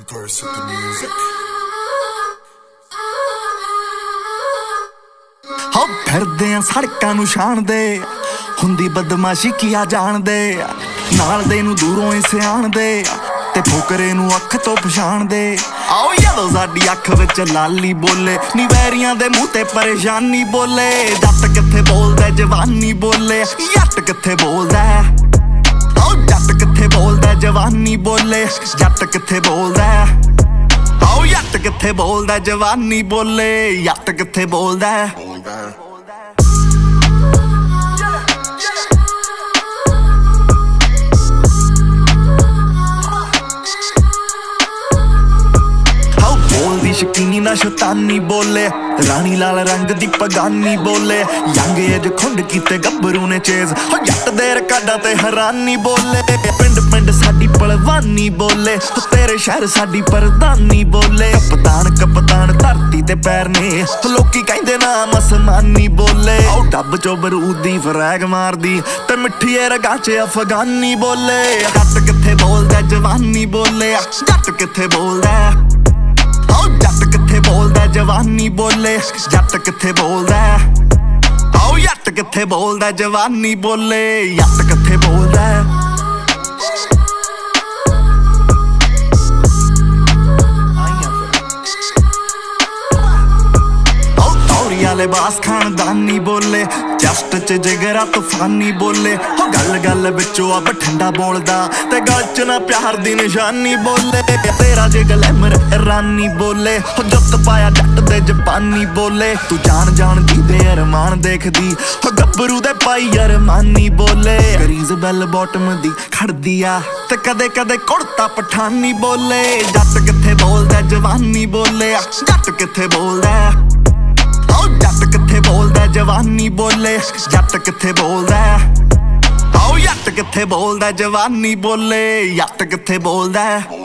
Curse with the music. ਹੋ ਫਿਰਦੇ ਆ ਸੜਕਾਂ ਨੂੰ ਛਾਣਦੇ, ਹੁੰਦੀ ਬਦਮਾਸ਼ੀ ਕੀਆ ਜਾਣਦੇ, ਨਾਲ ਦੇ ਨੂੰ ਦੂਰੋਂ ਹੀ ਸਿਆਣਦੇ ਤੇ ਫੁਕਰੇ ਨੂੰ ਅੱਖ ਤੋਂ ਪਛਾਣਦੇ। ਆਓ ਜਦੋਂ ਸਾਡੀ ਅੱਖ ਵਿੱਚ ਲਾਲੀ ਬੋਲੇ, ਨੀ ਵੈਰੀਆਂ ਦੇ ਮੂੰਹ ਤੇ ਪਰੇਸ਼ਾਨੀ ਬੋਲੇ। ਜੱਟ ਕਿੱਥੇ ਬੋਲਦਾ ਜਵਾਨੀ ਬੋਲੇ, ਜੱਟ ਕਿੱਥੇ ਬੋਲਦਾ, ਆਓ ਜੱਟ ਕਿੱਥੇ ਬੋਲਦਾ ਜਵਾਨੀ ਬੋਲੇ, ਜੱਟ ਕਿੱਥੇ ਬੋਲਦਾ, ਆਓ ਜੱਟ ਕਿੱਥੇ ਬੋਲਦਾ ਜਵਾਨੀ ਬੋਲੇ, ਜੱਟ ਕਿੱਥੇ ਬੋਲਦਾ। ਬੋਲਦੀ ਸ਼ਕੀਨੀ ਨਾ ਸ਼ੈਤਾਨੀ ਬੋਲੇ, ਰਾਣੀ ਲਾਲ ਰੰਗ ਦੀ ਪਗਾਨੀ ਬੋਲੇ। ਯੰਗ ਏਜ ਖੁੰਡ ਕੀਤੇ ਗੱਭਰੂ ਨੇ ਚੇਜ਼, ਹੋ ਜੱਟ ਦੇ ਰਿਕਾਰਡਾਂ ਤੇ ਹੈਰਾਨੀ ਬੋਲੇ। ਪਿੰਡ ਪਿੰਡ ਸਾਡੀ ਪਲਵਾਨੀ ਬੋਲੇ, ਤੇਰੇ ਸ਼ਹਿਰ ਸਾਡੀ ਪਰਦਾਨੀ ਬੋਲੇ। ਕਪਤਾਨ ਕਪਤਾਨ ਧਰਤੀ ਤੇ ਪੈਰ ਨੇ, ਲੋਕੀ ਕਹਿੰਦੇ ਨਾਮ ਅਸਮਾਨੀ ਬੋਲੇ। ਉਹ ਡੱਬ ਚੋਂ ਬਰੂਦ ਦੀ ਫਰੈਗ ਮਾਰਦੀ ਤੇ ਮਿੱਠੀ ਰਗਾਂ 'ਚ ਅਫਗਾਨੀ ਬੋਲੇ। ਜੱਟ ਕਿੱਥੇ ਬੋਲਦਾ ਜਵਾਨੀ ਬੋਲੇ, ਜੱਟ ਕਿੱਥੇ ਬੋਲਦਾ, ਜੱਟ ਕਿੱਥੇ ਬੋਲਦਾ ਜਵਾਨੀ ਬੋਲੇ, ਜੱਟ ਕਿੱਥੇ ਬੋਲਦਾ, ਆਓ ਜੱਟ ਕਿੱਥੇ ਬੋਲਦਾ ਜਵਾਨੀ ਬੋਲੇ, ਜੱਟ ਕਿੱਥੇ ਬੋਲਦਾ। ਲਿਬਾਸ ਖਾਨਦਾਨੀ ਬੋਲੇ, ਜਸਟ ਚ ਜਿਗਰਾ ਤੂਫਾਨੀ ਬੋਲੇ। ਹੋ ਗੱਲ ਗੱਲ ਵਿੱਚੋਂ ਆ ਬਠਿੰਡਾ ਬੋਲਦਾ ਤੇ ਗੱਲ ਚ ਨਾ ਪਿਆਰ ਦੀ ਨਿਸ਼ਾਨੀ ਬੋਲੇ। ਤੇਰਾ ਜੇ ਗਲੈਮਰ ਰਾਨੀ ਬੋਲੇ, ਹੋ ਜੱਤ ਪਾਇਆ ਜੱਟ ਦੇ ਜਪਾਨੀ ਬੋਲੇ। ਤੂੰ ਜਾਣ ਜਾਣਦੀ ਦੇ ਅਰਮਾਨ ਦੇਖਦੀ, ਹੋ ਗੱਭਰੂ ਦੇ ਪਾਈ ਅਰਮਾਨੀ ਬੋਲੇ। ਕਰੀਜ਼ ਬੈਲ ਬੋਟਮ ਦੀ ਖੜਦੀ ਆ ਤੇ ਕਦੇ ਕਦੇ ਕੁੜਤਾ ਪਠਾਨੀ ਬੋਲੇ। ਜੱਟ ਕਿੱਥੇ ਬੋਲਦਾ ਜਵਾਨੀ ਬੋਲੇ, ਜੱਟ ਕਿੱਥੇ ਬੋਲਦਾ, ਜੱਟ ਕਿੱਥੇ ਬੋਲਦਾ ਜਵਾਨੀ ਬੋਲੇ, ਜੱਟ ਕਿੱਥੇ ਬੋਲਦਾ, ਆਓ ਜੱਟ ਕਿੱਥੇ ਬੋਲਦਾ ਜਵਾਨੀ ਬੋਲੇ, ਜੱਟ ਕਿੱਥੇ ਬੋਲਦਾ।